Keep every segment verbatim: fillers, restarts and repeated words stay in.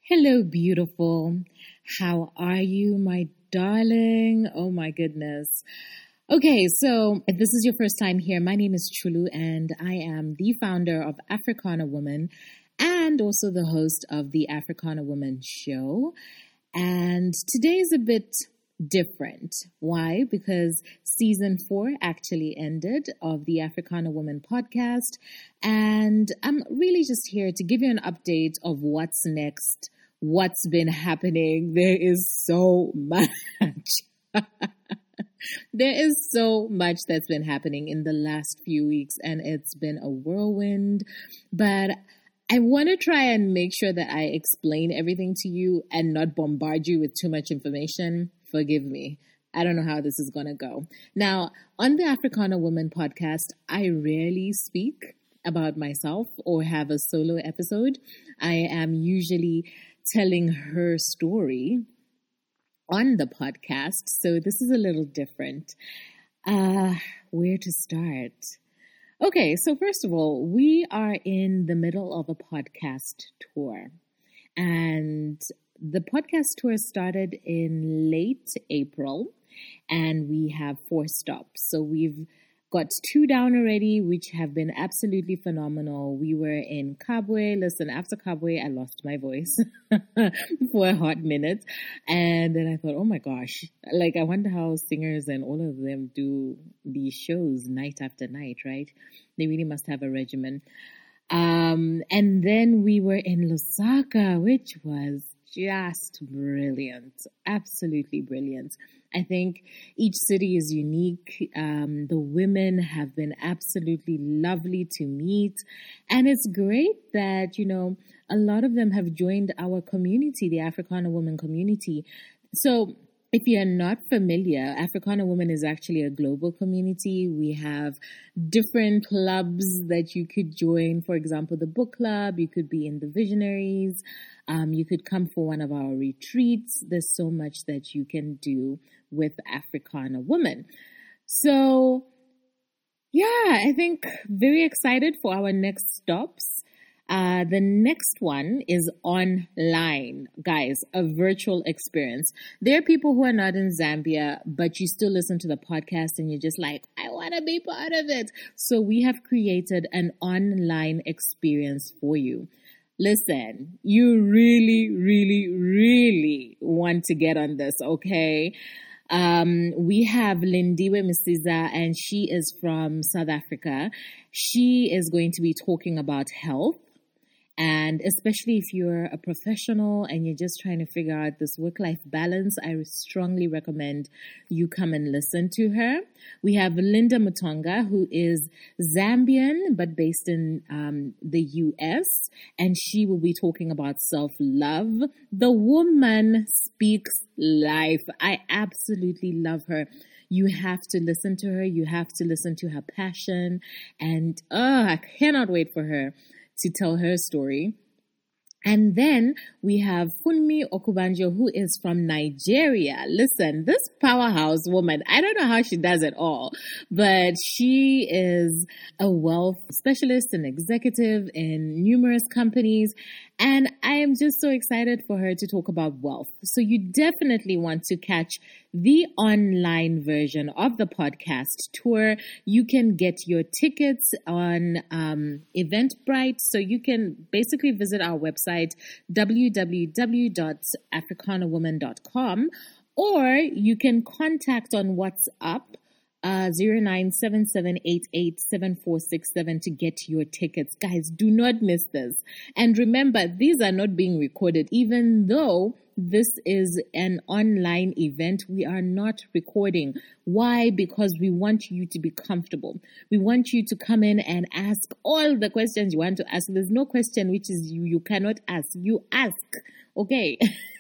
Hello, beautiful. How are you, my darling? Oh, my goodness. Okay, so if this is your first time here, my name is Chulu, and I am the founder of Africana Woman and also the host of the Africana Woman Show. And today is a bit different. Why? Because season four actually ended of the Africana Woman podcast, and I'm really just here to give you an update of what's next, what's been happening. There is so much. There is so much that's been happening in the last few weeks, and it's been a whirlwind, but I want to try and make sure that I explain everything to you and not bombard you with too much information. Forgive me. I don't know how this is going to go. Now, on the Africana Woman podcast, I rarely speak about myself or have a solo episode. I am usually telling her story on the podcast, so this is a little different. Uh, where to start? Okay, so first of all, we are in the middle of a podcast tour. And the podcast tour started in late April, and we have four stops. So we've got two down already, which have been absolutely phenomenal. We were in Kabwe. Listen, after Kabwe, I lost my voice for a hot minute. And then I thought, oh my gosh, like I wonder how singers and all of them do these shows night after night, right? They really must have a regimen. Um, and then we were in Lusaka, which was just brilliant. Absolutely brilliant. I think each city is unique. Um, the women have been absolutely lovely to meet. And it's great that, you know, a lot of them have joined our community, the Africana Woman community. So if you're not familiar, Africana Woman is actually a global community. We have different clubs that you could join. For example, the book club, you could be in the Visionaries. Um, you could come for one of our retreats. There's so much that you can do with Africana Woman. So, yeah, I think very excited for our next stops. Uh, the next one is online, guys, a virtual experience. There are people who are not in Zambia, but you still listen to the podcast and you're just like, I want to be part of it. So we have created an online experience for you. Listen, you really, really, really want to get on this, okay? Um, we have Lindiwe Misiza, and she is from South Africa. She is going to be talking about health. And especially if you're a professional and you're just trying to figure out this work-life balance, I strongly recommend you come and listen to her. We have Linda Mutonga, who is Zambian but based in um, the U S, and she will be talking about self-love. The woman speaks life. I absolutely love her. You have to listen to her. You have to listen to her passion. And oh, I cannot wait for her to tell her story. And then we have Funmi Okubanjo, who is from Nigeria. Listen, this powerhouse woman, I don't know how she does it all, but she is a wealth specialist and executive in numerous companies. And I am just so excited for her to talk about wealth. So you definitely want to catch the online version of the podcast tour. You can get your tickets on um, Eventbrite. So you can basically visit our website, w w w dot africana woman dot com, or you can contact on WhatsApp Uh, zero nine seven seven eight eight seven four six seven to get your tickets. Guys, do not miss this. And remember, these are not being recorded. Even though this is an online event, we are not recording. Why? Because we want you to be comfortable. We want you to come in and ask all the questions you want to ask. There's no question which is you, you cannot ask. You ask. Okay.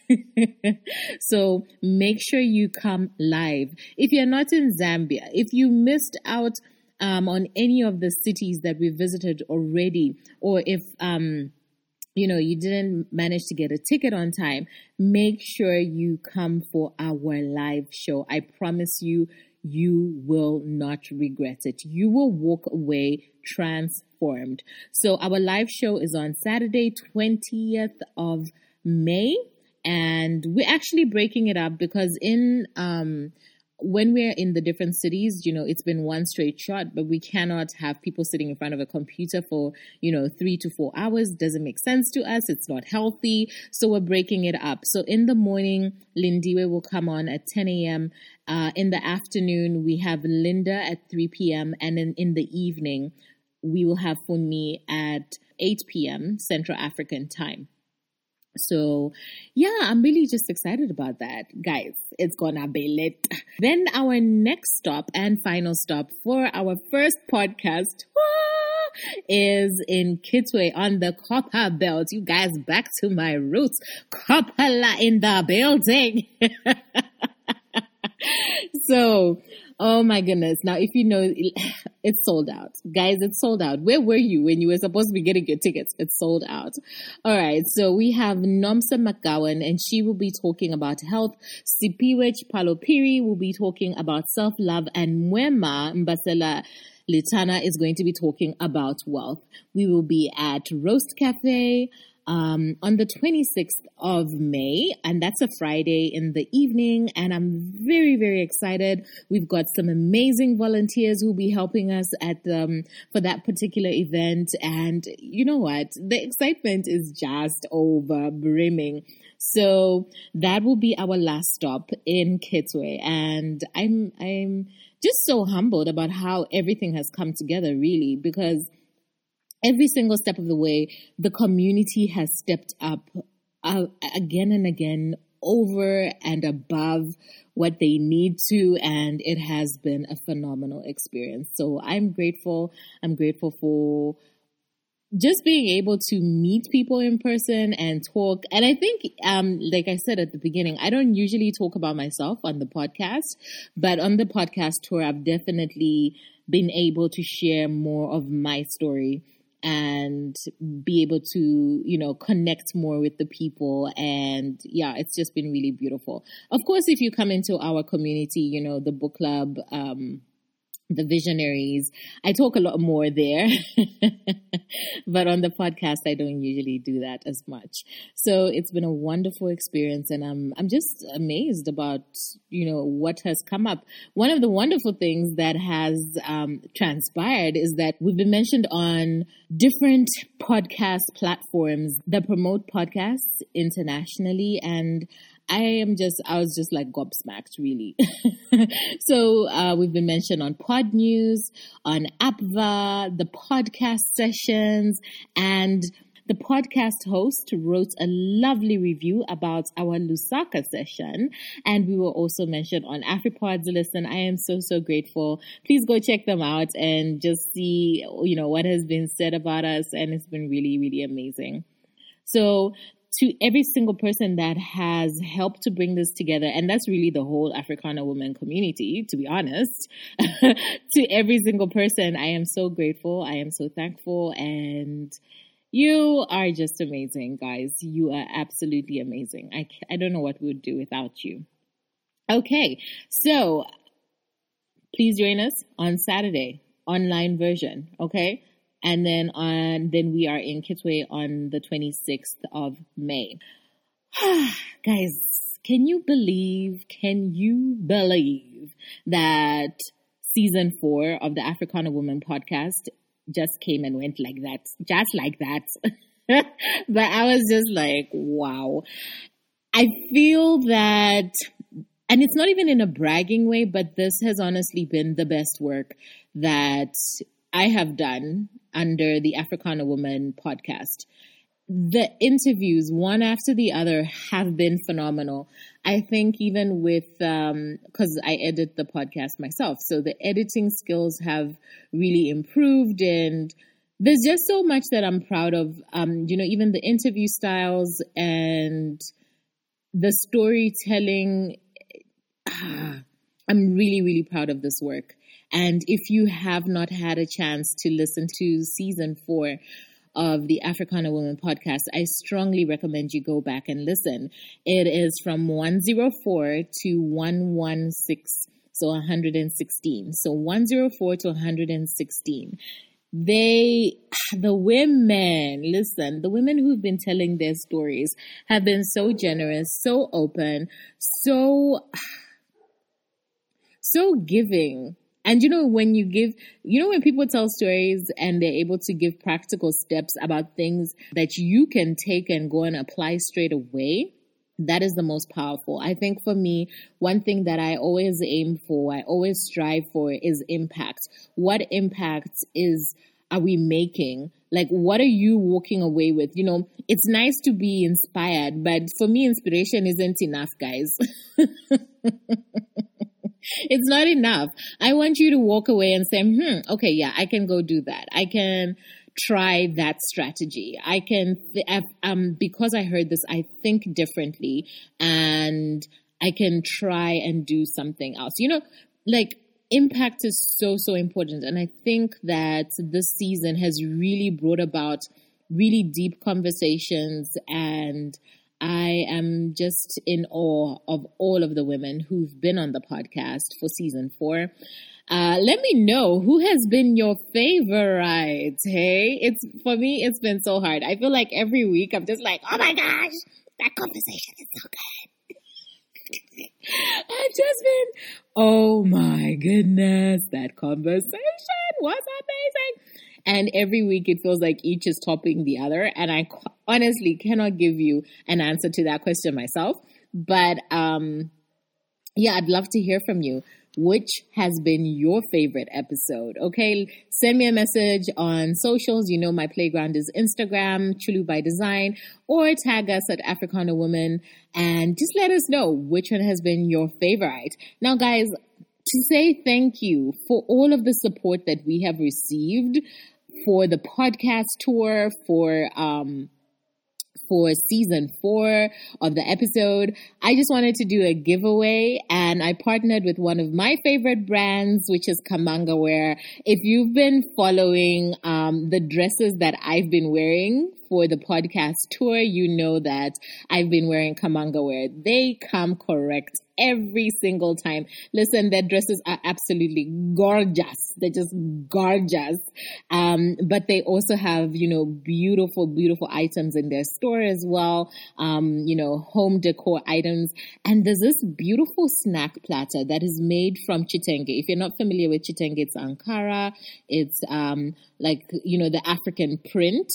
So make sure you come live. If you're not in Zambia, if you missed out um, on any of the cities that we visited already, or if um, you know you didn't manage to get a ticket on time, make sure you come for our live show. I promise you, you will not regret it. You will walk away transformed. So our live show is on Saturday, twentieth of May. And we're actually breaking it up because in um, when we're in the different cities, you know, it's been one straight shot, but we cannot have people sitting in front of a computer for, you know, three to four hours. Doesn't make sense to us. It's not healthy. So we're breaking it up. So in the morning, Lindiwe will come on at ten a.m. Uh, in the afternoon, we have Linda at three p.m. And then in the evening, we will have Funmi at eight p.m. Central African time. So, yeah, I'm really just excited about that. Guys, it's gonna be lit. Then our next stop and final stop for our first podcast is in Kitwe on the Copper Belt. You guys, back to my roots. Coppola in the building. So, oh my goodness. Now, if you know, it's sold out. Guys, it's sold out. Where were you when you were supposed to be getting your tickets? It's sold out. All right. So we have Nomsa McGowan, and she will be talking about health. Sipiwech Palopiri will be talking about self-love. And Mwema Mbasela Litana is going to be talking about wealth. We will be at Roast Cafe Um, on the twenty-sixth of May, and that's a Friday in the evening, and I'm very, very excited. We've got some amazing volunteers who'll be helping us at um, for that particular event, and you know what? The excitement is just over brimming. So that will be our last stop in Kitwe, and I'm I'm just so humbled about how everything has come together, really, because every single step of the way, the community has stepped up uh, again and again, over and above what they need to, and it has been a phenomenal experience. So I'm grateful. I'm grateful for just being able to meet people in person and talk. And I think, um, like I said at the beginning, I don't usually talk about myself on the podcast, but on the podcast tour, I've definitely been able to share more of my story and be able to, you know, connect more with the people. And yeah, it's just been really beautiful. Of course, if you come into our community, you know, the book club, um, the visionaries, I talk a lot more there, but on the podcast, I don't usually do that as much. So it's been a wonderful experience, and I'm, I'm just amazed about, you know, what has come up. One of the wonderful things that has um, transpired is that we've been mentioned on different podcast platforms that promote podcasts internationally, and I am just, I was just like gobsmacked, really. So uh, we've been mentioned on Pod News, on Apva, the podcast sessions, and the podcast host wrote a lovely review about our Lusaka session, and we were also mentioned on AfriPods. Listen, I am so, so grateful. Please go check them out and just see, you know, what has been said about us, and it's been really, really amazing. So to every single person that has helped to bring this together, and that's really the whole Africana woman community, to be honest, to every single person, I am so grateful. I am so thankful, and you are just amazing, guys. You are absolutely amazing. I, I don't know what we would do without you. Okay, so please join us on Saturday, online version, okay? And then on, then we are in Kitwe on the twenty-sixth of May. Guys, can you believe, can you believe that season four of the Africana Woman podcast just came and went like that? Just like that. But I was just like, wow. I feel that, and it's not even in a bragging way, but this has honestly been the best work that I have done under the Africana Woman podcast. The interviews, one after the other, have been phenomenal. I think even with, um, cause I edit the podcast myself, so the editing skills have really improved, and there's just so much that I'm proud of. Um, you know, even the interview styles and the storytelling, ah, I'm really, really proud of this work. And if you have not had a chance to listen to season four of the Africana Woman podcast, I strongly recommend you go back and listen. It is from one oh four to one sixteen, so one hundred sixteen. So one oh four to one hundred sixteen. They, the women, listen, the women who've been telling their stories have been so generous, so open, so, so giving. And you know, when you give, you know, when people tell stories and they're able to give practical steps about things that you can take and go and apply straight away, that is the most powerful. I think for me, one thing that I always aim for, I always strive for is impact. What impact is, are we making? Like, what are you walking away with? You know, it's nice to be inspired, but for me, inspiration isn't enough, guys. It's not enough. I want you to walk away and say, hmm, okay, yeah, I can go do that. I can try that strategy. I can, th- um, because I heard this, I think differently and I can try and do something else. You know, like impact is so, so important. And I think that this season has really brought about really deep conversations, and I am just in awe of all of the women who've been on the podcast for season four. Uh, let me know who has been your favorite. Hey, it's for me, it's been so hard. I feel like every week I'm just like, oh my gosh, that conversation is so good. I've just been, oh my goodness, that conversation was amazing. And every week it feels like each is topping the other. And I honestly cannot give you an answer to that question myself. But um, yeah, I'd love to hear from you. Which has been your favorite episode? Okay, send me a message on socials. You know, my playground is Instagram, Chulu by Design, or tag us at Africana Woman and just let us know which one has been your favorite. Now, guys, to say thank you for all of the support that we have received for the podcast tour, for um, for season four of the episode, I just wanted to do a giveaway, and I partnered with one of my favorite brands, which is Kamanga Wear. If you've been following um, the dresses that I've been wearing for the podcast tour, you know that I've been wearing Kamanga Wear. They come correct every single time. Listen, their dresses are absolutely gorgeous. They're just gorgeous. Um, but they also have, you know, beautiful, beautiful items in their store as well. Um, you know, home decor items. And there's this beautiful snack platter that is made from chitenge. If you're not familiar with chitenge, it's Ankara. It's um, like, you know, the African print.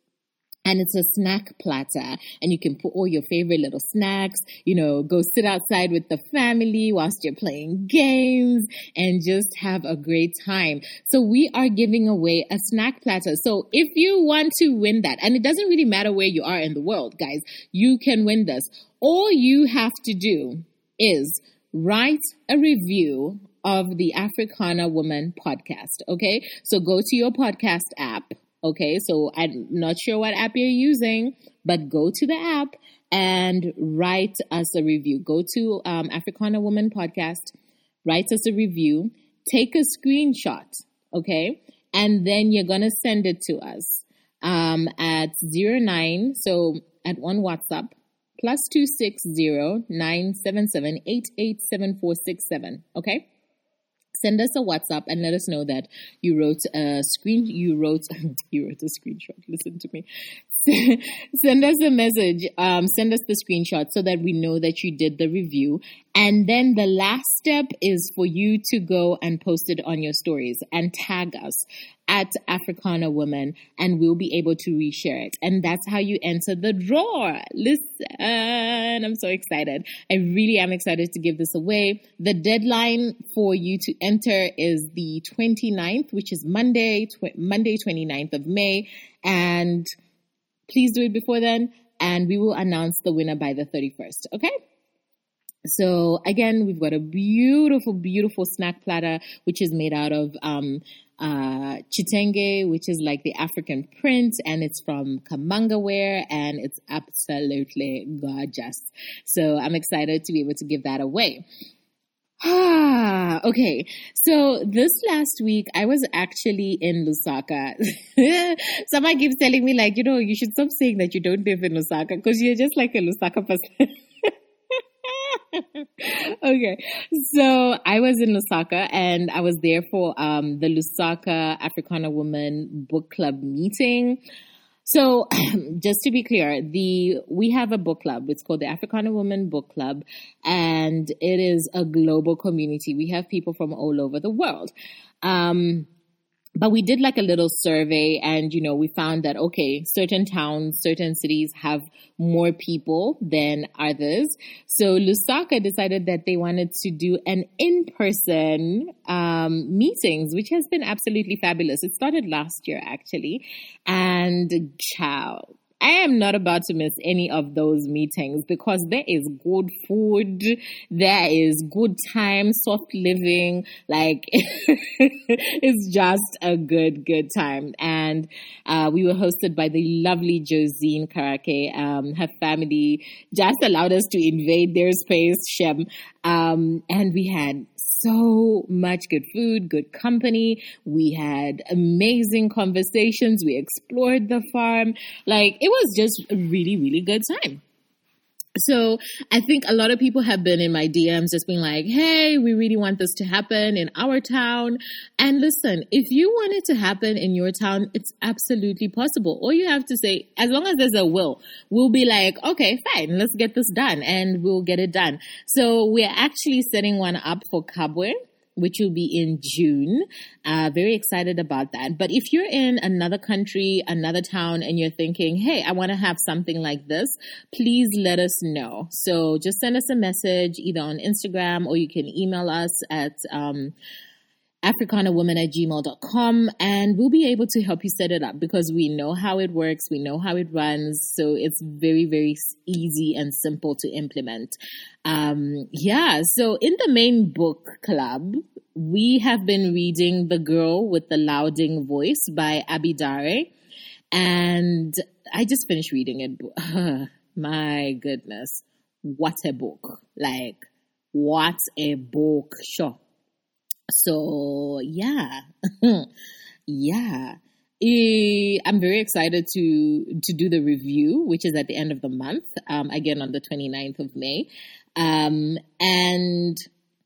And it's a snack platter, and you can put all your favorite little snacks, you know, go sit outside with the family whilst you're playing games and just have a great time. So we are giving away a snack platter. So if you want to win that, and it doesn't really matter where you are in the world, guys, you can win this. All you have to do is write a review of the Africana Woman podcast, okay? So go to your podcast app. Okay, so I'm not sure what app you're using, but go to the app and write us a review. Go to um, Africana Woman Podcast, write us a review, take a screenshot, okay, and then you're going to send it to us um, at zero nine, so at one WhatsApp, plus two six zero nine seven seven eight eight seven four six seven, okay? Send us a WhatsApp and let us know that you wrote a screen, you wrote, you wrote a screenshot. Listen to me. Send us a message. Um, send us the screenshot so that we know that you did the review. And then the last step is for you to go and post it on your stories and tag us at Africana Woman, and we'll be able to reshare it. And that's how you enter the draw. Listen, I'm so excited. I really am excited to give this away. The deadline for you to enter is the twenty-ninth, which is Monday, tw- Monday, twenty-ninth of May. And please do it before then, and we will announce the winner by the thirty-first, okay? So again, we've got a beautiful, beautiful snack platter, which is made out of um, uh, chitenge, which is like the African print, and it's from Kamanga Wear, and it's absolutely gorgeous. So I'm excited to be able to give that away. Ah, okay. So this last week, I was actually in Lusaka. Somebody keeps telling me, like, you know, you should stop saying that you don't live in Lusaka because you're just like a Lusaka person. Okay, so I was in Lusaka and I was there for um, the Lusaka Africana Women Book Club meeting. So, just to be clear, the we have a book club. It's called the Africana Women Book Club, and it is a global community. We have people from all over the world. Um, But we did like a little survey and, you know, we found that, okay, certain towns, certain cities have more people than others. So Lusaka decided that they wanted to do an in-person um, meetings, which has been absolutely fabulous. It started last year, actually. And ciao. I am not about to miss any of those meetings because there is good food, there is good time, soft living, like it's just a good, good time. And uh, we were hosted by the lovely Josine Karake. Um, her family just allowed us to invade their space, Shem. Um, and we had so much good food, good company. We had amazing conversations. We explored the farm. Like, it was just a really, really good time. So I think a lot of people have been in my D Ms just being like, hey, we really want this to happen in our town. And listen, if you want it to happen in your town, it's absolutely possible. All you have to say, as long as there's a will, we'll be like, okay, fine, let's get this done and we'll get it done. So we're actually setting one up for Kabwe, which will be in June. Uh, very excited about that. But if you're in another country, another town, and you're thinking, hey, I want to have something like this, please let us know. So just send us a message either on Instagram or you can email us at um, africanawoman at gmail dot com and we'll be able to help you set it up because we know how it works. We know how it runs. So it's very, very easy and simple to implement. Um, yeah. So in the main book club, we have been reading The Girl with the Louding Voice by Abidare. And I just finished reading it. My goodness. What a book. Like, what a book. Sure. So, yeah, yeah, eh, I'm very excited to, to do the review, which is at the end of the month, um, again on the twenty-ninth of May. Um, and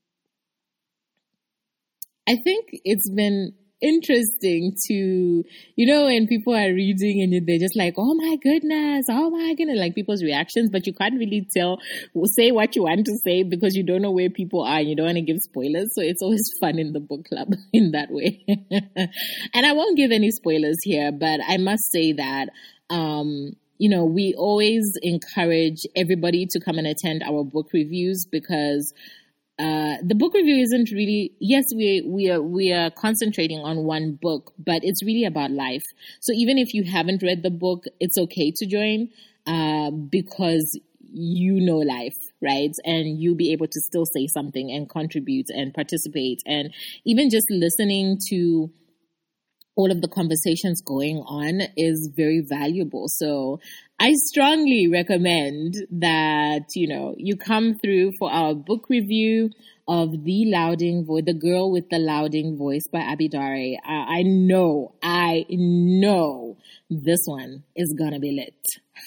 I think it's been interesting to, you know, when people are reading and they're just like, oh my goodness, oh my goodness, like people's reactions, but you can't really tell, say what you want to say because you don't know where people are and you don't want to give spoilers. So it's always fun in the book club in that way. And I won't give any spoilers here, but I must say that, um, you know, we always encourage everybody to come and attend our book reviews because Uh, the book review isn't really, yes, we, we are, we are concentrating on one book, but it's really about life. So even if you haven't read the book, it's okay to join, uh, because you know life, right? And you'll be able to still say something and contribute and participate. And even just listening to all of the conversations going on is very valuable. So I strongly recommend that, you know, you come through for our book review of The Louding Voice, The Girl with the Louding Voice by Abidare. I, I know, I know this one is gonna be lit.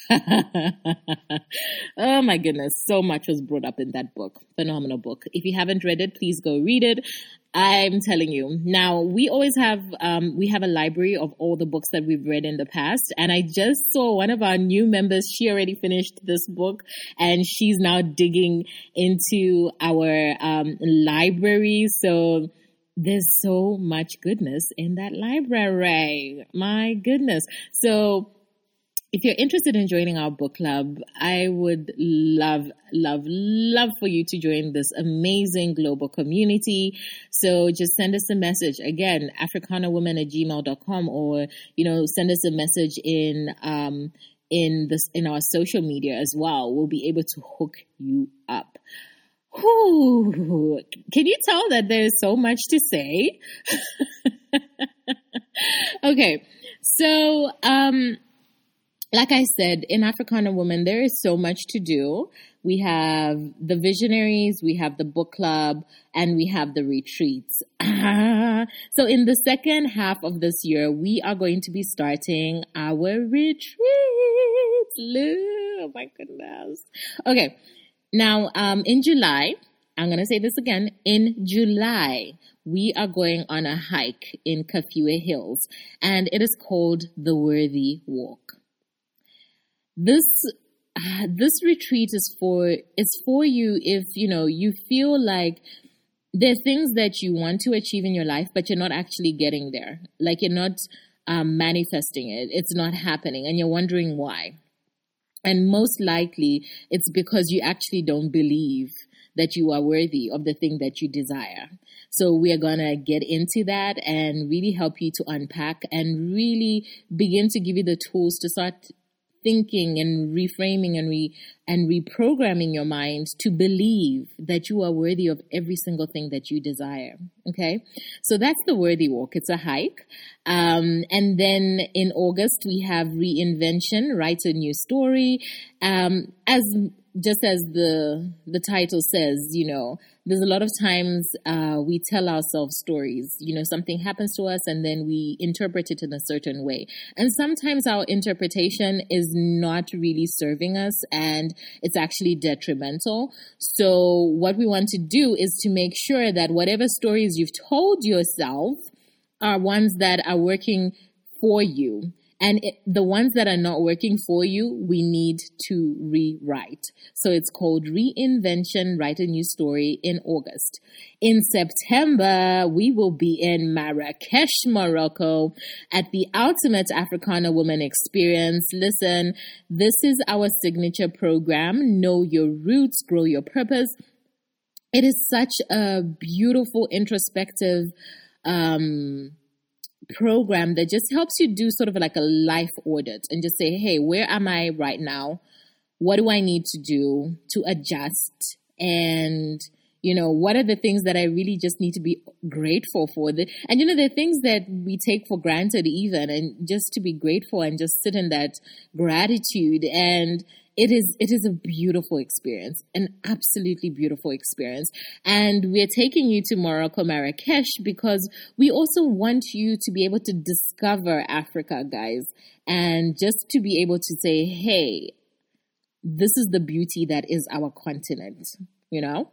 Oh my goodness, so much was brought up in that book. Phenomenal book. If you haven't read it, please go read it. I'm telling you. Now, we always have, um, we have a library of all the books that we've read in the past. And I just saw one of our new members. She already finished this book and she's now digging into our um, library. So there's so much goodness in that library. My goodness. So if you're interested in joining our book club, I would love, love, love for you to join this amazing global community. So just send us a message. Again, africanawoman at gmail dot com or, you know, send us a message in, um, in this, in our social media as well. We'll be able to hook you up. Whew. Can you tell that there's so much to say? Okay. So, um, like I said, in Africana Woman, there is so much to do. We have the visionaries, we have the book club, and we have the retreats. So in the second half of this year, we are going to be starting our retreats. Oh my goodness. Okay. Now, um, in July, I'm going to say this again, in July, we are going on a hike in Kafue Hills, and it is called the Worthy Walk. This uh, this retreat is for is for you if, you know, you feel like there's things that you want to achieve in your life, but you're not actually getting there. Like you're not um, manifesting it. It's not happening, and you're wondering why. And most likely, it's because you actually don't believe that you are worthy of the thing that you desire. So we are going to get into that and really help you to unpack and really begin to give you the tools to start thinking and reframing and re and reprogramming your mind to believe that you are worthy of every single thing that you desire. Okay, so that's the Worthy Walk. It's a hike, um, and then in August we have Reinvention, Write a New Story. Um, as just as the the title says, you know, there's a lot of times uh, we tell ourselves stories. You know, something happens to us and then we interpret it in a certain way. And sometimes our interpretation is not really serving us and it's actually detrimental. So what we want to do is to make sure that whatever stories you've told yourself are ones that are working for you. And it, the ones that are not working for you, we need to rewrite. So it's called Reinvention, Write a New Story in August. In September, we will be in Marrakesh, Morocco at the Ultimate Africana Woman Experience. Listen, this is our signature program, Know Your Roots, Grow Your Purpose. It is such a beautiful, introspective um program that just helps you do sort of like a life audit and just say, hey, where am I right now? What do I need to do to adjust? And, you know, what are the things that I really just need to be grateful for? The, and, you know, there are things that we take for granted even, and just to be grateful and just sit in that gratitude. And It is it is a beautiful experience, an absolutely beautiful experience. And we're taking you to Morocco, Marrakesh, because we also want you to be able to discover Africa, guys, and just to be able to say, hey, this is the beauty that is our continent, you know?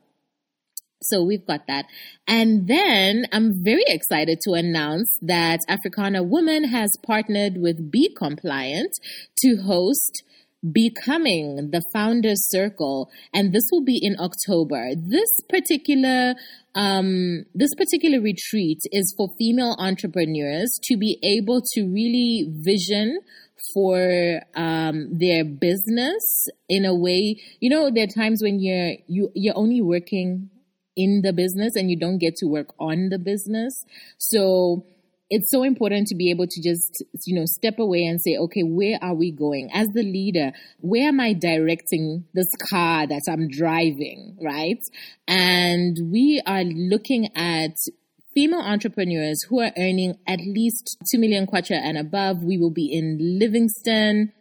So we've got that. And then I'm very excited to announce that Africana Woman has partnered with Be Compliant to host Becoming the Founders Circle, and this will be in October. This particular um, this particular retreat is for female entrepreneurs to be able to really vision for um, their business in a way. You know, there are times when you're you you're only working in the business and you don't get to work on the business. So it's so important to be able to just, you know, step away and say, okay, where are we going? As the leader, where am I directing this car that I'm driving, right? And we are looking at female entrepreneurs who are earning at least two million kwacha and above. We will be in Livingston.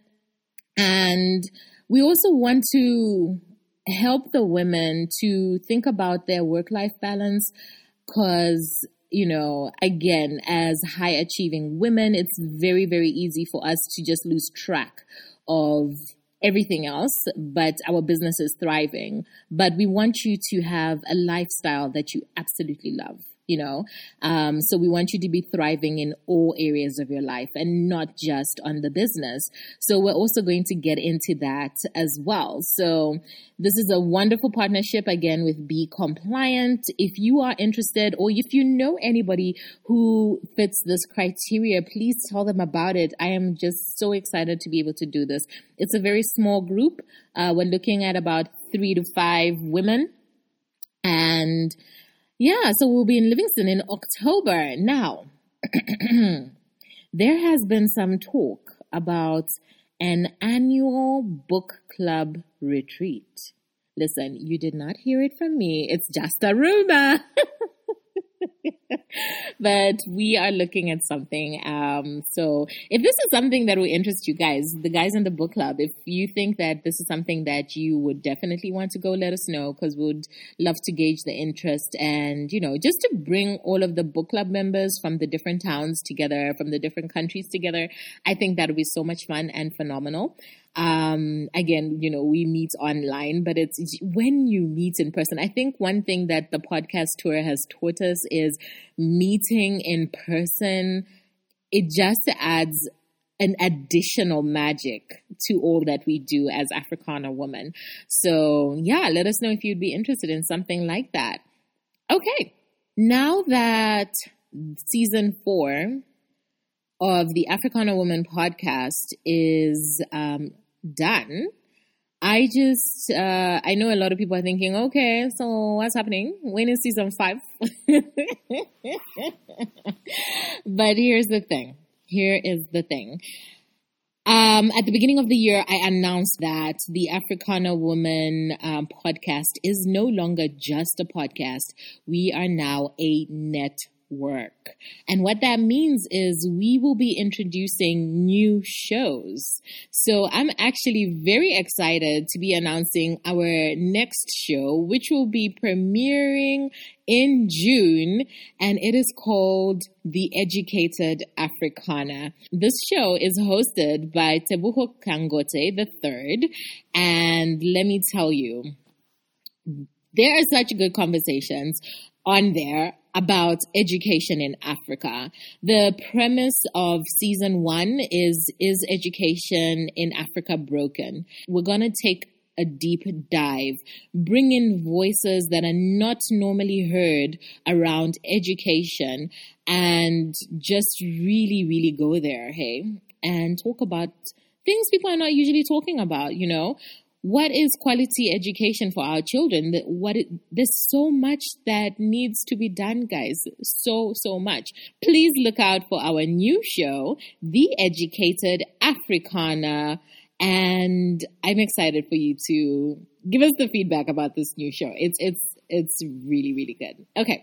And we also want to help the women to think about their work-life balance, because you know, again, as high achieving women, it's very, very easy for us to just lose track of everything else, but our business is thriving. But we want you to have a lifestyle that you absolutely love, you know? Um, so we want you to be thriving in all areas of your life and not just on the business. So we're also going to get into that as well. So this is a wonderful partnership, again, with Be Compliant. If you are interested, or if you know anybody who fits this criteria, please tell them about it. I am just so excited to be able to do this. It's a very small group. Uh, we're looking at about three to five women. And yeah, so we'll be in Livingston in October. Now, there has been some talk about an annual book club retreat. Listen, you did not hear it from me. It's just a rumor. But we are looking at something. Um, so if this is something that will interest you guys, the guys in the book club, if you think that this is something that you would definitely want to go, let us know, because we would love to gauge the interest and, you know, just to bring all of the book club members from the different towns together, from the different countries together. I think that would be so much fun and phenomenal. Um, again, you know, we meet online, but it's when you meet in person. I think one thing that the podcast tour has taught us is meeting in person. It just adds an additional magic to all that we do as Africana women. So yeah, let us know if you'd be interested in something like that. Okay, now that season four of the Africana Woman podcast is um, done, I just, uh, I know a lot of people are thinking, okay, so what's happening? When is season five? But here's the thing. Here is the thing. Um, at the beginning of the year, I announced that the Africana Woman um, podcast is no longer just a podcast. We are now a network. And what that means is we will be introducing new shows. So I'm actually very excited to be announcing our next show, which will be premiering in June, and it is called The Educated Africana. This show is hosted by Teboho Kangote the third, and let me tell you, there are such good conversations on there about education in Africa. The premise of season one is, is education in Africa broken? We're going to take a deep dive, bring in voices that are not normally heard around education, and just really, really go there, hey, and talk about things people are not usually talking about, you know. What is quality education for our children? What it, there's so much that needs to be done, guys. So, so much. Please look out for our new show, The Educated Africana. And I'm excited for you to give us the feedback about this new show. It's, it's, it's really, really good. Okay.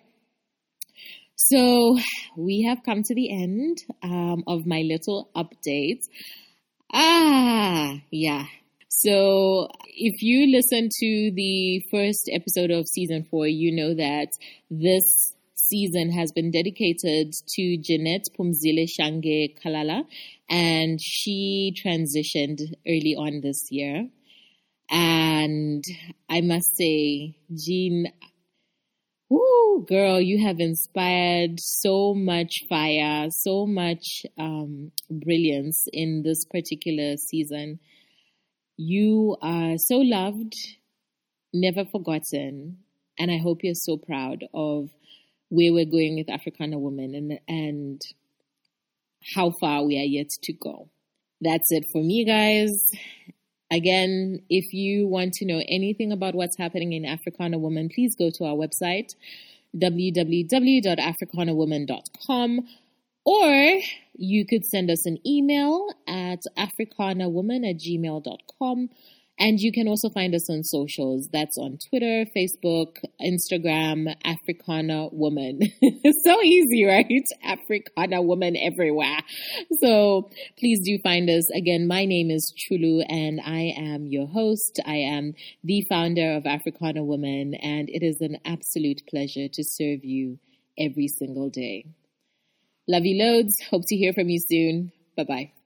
So we have come to the end um, of my little update. Ah, yeah. So if you listen to the first episode of season four, you know that this season has been dedicated to Jeanette Pumzile Shange Kalala, and she transitioned early on this year. And I must say, Jean, whoo, girl, you have inspired so much fire, so much um, brilliance in this particular season. You are so loved, never forgotten, and I hope you're so proud of where we're going with Africana Women and, and how far we are yet to go. That's it for me, guys. Again, if you want to know anything about what's happening in Africana Woman, please go to our website, w w w dot africana woman dot com. Or you could send us an email at africanawoman at gmail dot com. And you can also find us on socials. That's on Twitter, Facebook, Instagram, Africana Woman. So easy, right? Africana Woman everywhere. So please do find us. Again, my name is Chulu and I am your host. I am the founder of Africana Woman, and it is an absolute pleasure to serve you every single day. Love you loads. Hope to hear from you soon. Bye-bye.